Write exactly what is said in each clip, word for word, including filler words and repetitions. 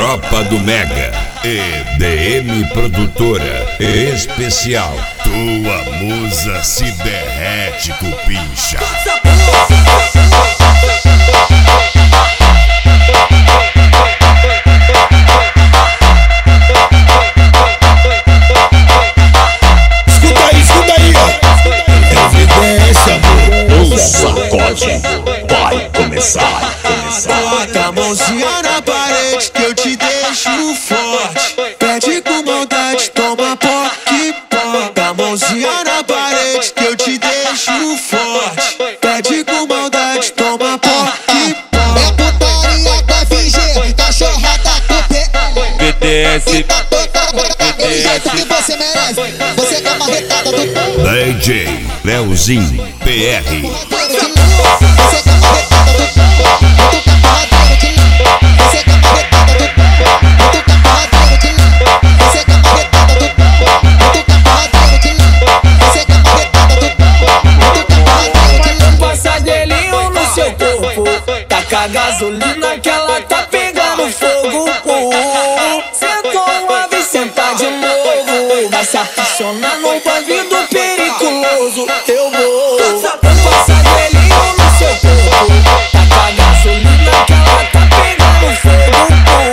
Tropa do Mega e D M Produtora Especial. Tua musa se derrete, cupincha. Escuta aí, escuta aí, ó. Evidência, amor. O sacode vai começar, começar. Bota a mãozinha na parede que eu te deixo forte. Pede com maldade, toma poque, bota a mãozinha na parede que eu te deixo forte. Pede com maldade, toma poque, É putaria da F G, cachorrada do P L. B T S, É o jeito que você merece, você que é marretada do povo. D J Leozinho P R. Você que é marretada do povo. Tu tá porradeiro de lá. Você que é marretada do povo. Tu tá porradeiro de lá. Você que é marretada do povo. Tu tá porradeiro de lá. Você que é marretada do povo. Tu tá porradeiro de lá. Passa gelinho no seu corpo, taca a gasolina que ela tá pegando fogo. Sentou uma vez, senta de novo, vai se aficionar num bandido periculoso. Eu vou passa gelinho no seu corpo, taca a gasolina que ela tá pegando fogo.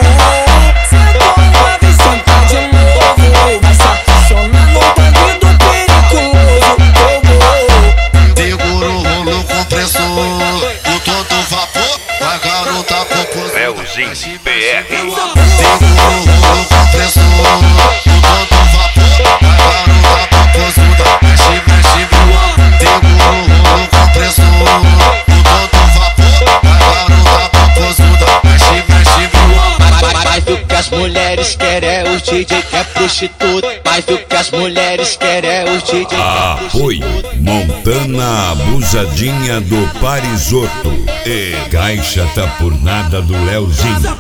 Sentou uma vez, senta de novo, vai se aficionar num bandido periculoso. Eu vou Segura o rolo compressor, o todo vapor, a garota popô. Leozinho P R. Segura o rolo compressor, o todo vapor, a garota popozuda. Mexe, mexe, segura o rolo compressor, o todo vapor, a garota popozuda. Mexe, mexe, mais do que as mulheres querem é os D J que é prostituta. Mais do que as mulheres querem é os D J que é Apoio prostituta. Montana Abusadinha do Parisoto e Caixa Tá Por Nada do Leozinho.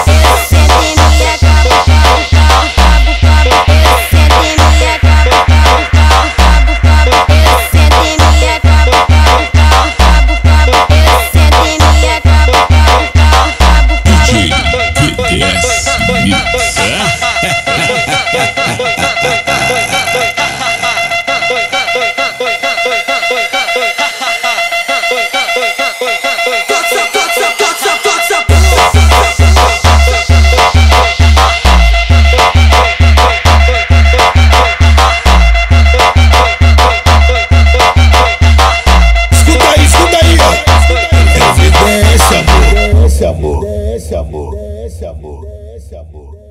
D J B T S Mix. Escuta aí, escuta aí, ó. Evidência, amor. Evidência, amor. Evidência, amor. Evidência, amor.